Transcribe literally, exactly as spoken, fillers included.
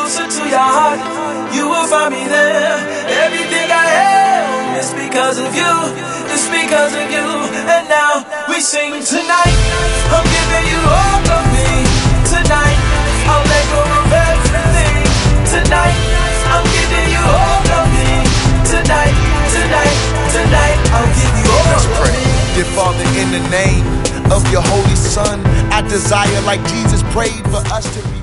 closer to your heart, you will find me there. Everything I am is because of you, it's because of you. And now we sing tonight, I'm giving you all of me. Tonight, I'll let go of everything. Tonight, I'm giving you all of me. Tonight, tonight, tonight, I'll give you all Let's pray. of me. Dear Father, in the name of your Holy Son, I desire, like Jesus prayed, for us to be